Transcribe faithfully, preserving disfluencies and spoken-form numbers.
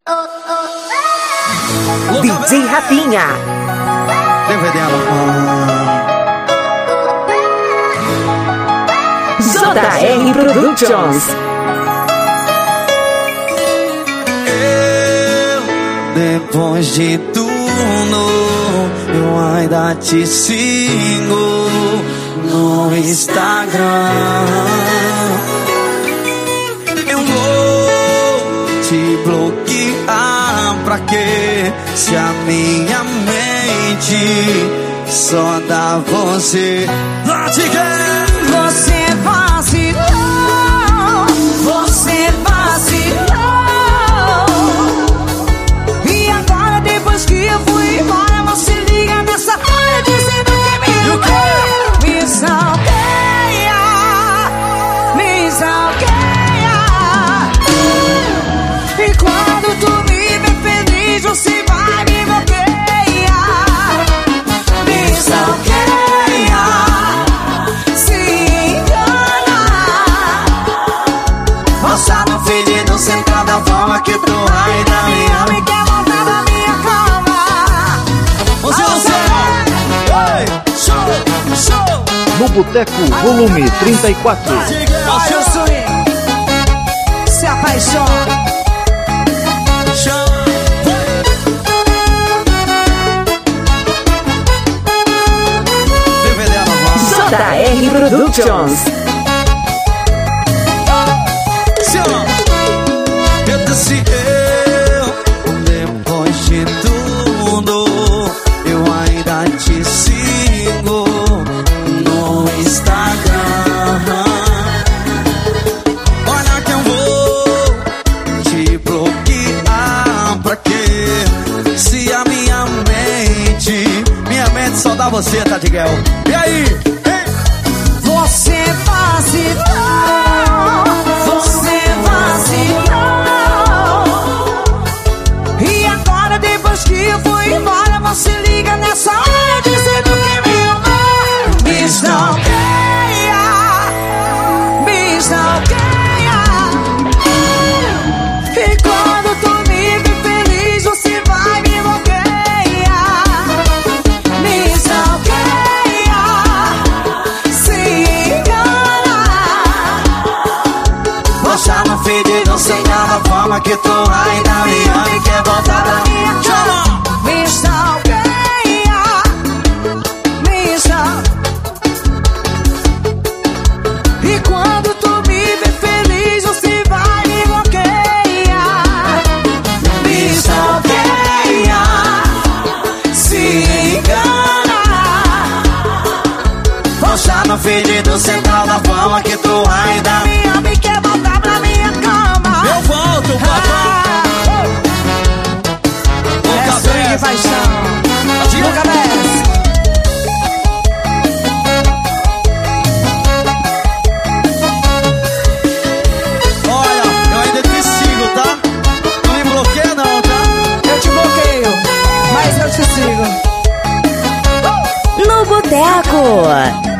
D J Rafinha. D V D J R Productions. Eu, depois de tudo, eu ainda te sigo no Instagram. Eu vou te bloquear pra quê? Se a minha mente só dá você. Você vacilou, você vacilou. E agora depois que eu fui embora, você liga nessa hora dizendo que me ama. Me salteia, me salteia. E quando tu me vê feliz, você vai me bloquear. Me salteia, se engana. Roça no fedido, sentar da forma que tu ainda me ama e quer voltar na minha cama. Você não sabe. Show, show. No Boteco, volume trinta e quatro. Olha o swing, se apaixona. J R Productions. Eu disse eu, depois de tudo, eu ainda te sigo no Instagram. Olha que eu vou te bloquear pra quê? Se a minha mente, minha mente só dá você, Tadiguel. E aí? Você vacilou, você vacilou. E agora depois que eu fui embora, você liga nessa hora dizendo que me ama. Me stalkeia, me stalkeia. E quando tu me vê feliz, você vai me bloquear. Me stalkeia, se engana. Roça no fedido, sem nada, forma que tu ainda me ama e quer voltar pra minha cama. Me stalkeia, me stalkeia. E quando tu me vê feliz, você vai me bloquear. Me stalkeia, se engana. Roça no fedido, central da fama que tu ainda me ama e quer voltar pra minha cama. Eu volto, papai. É swing e paixão. Diga cabeça. Olha, eu ainda te sigo, tá? Não me bloqueia não, tá? Eu te bloqueio, mas eu te sigo. No Boteco.